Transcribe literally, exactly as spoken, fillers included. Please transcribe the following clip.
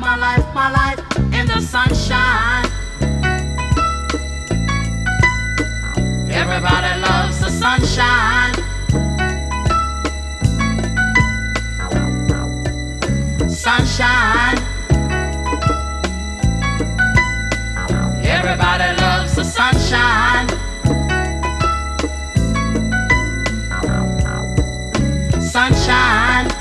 my life, my life in the sunshine. Everybody loves the sunshine. Sunshine. Everybody loves the sunshine. Sunshine.